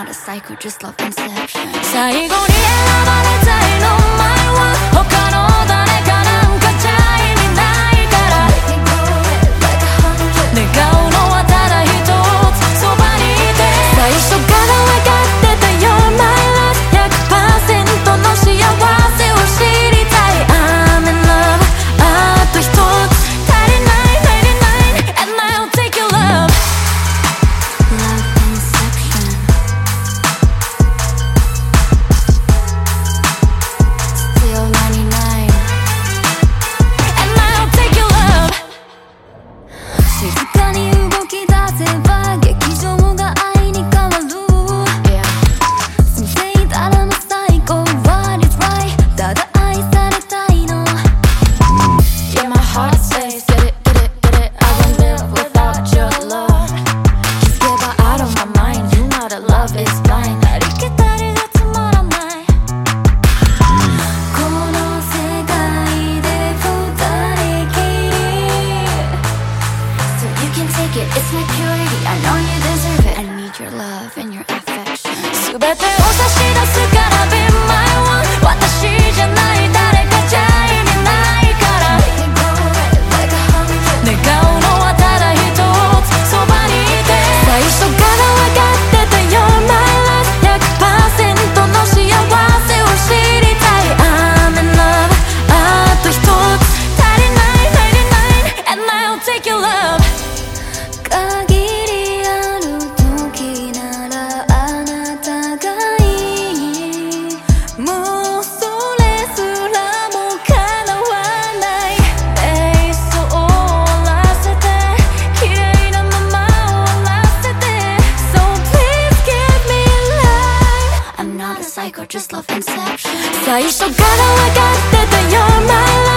not a psycho, just love inception. 最後に選ばれたいの前は他の誰かなんかじゃ意味ないから願うのはただ一つそばにいて最初から分かってた You're my love 100% の幸せを知りたい I'm in love あと一つ足りない99 And I'll take your love Love inception. Still 99. And I'll take your love 静かに動き出せば劇場が愛に変わる 住んでいたらの最後 What is right ただ愛されたいの Yeah, my heart says Get it, get it, get it I won't live without your love Just get out of my mind You know that love is blind ありきたりがつまらないこの世界で二人きり So you can take it, it's my purity. I know you deserve it. I need your love and your affection. 全てを差し出すから Be my one 私じゃない誰かじゃ意味ないから願うのはただ一つそばにいて最初から分かってた You're my love 100% の幸せを知りたい I'm in love あと一つ足りない99 And I'll take your love 限りある時ならあなたがいいもうそれすらも叶わないベースを終わらせて綺麗なまま終わらせて So please give me life I'm not a psycho, just love inception. 最初から分かってた You're my love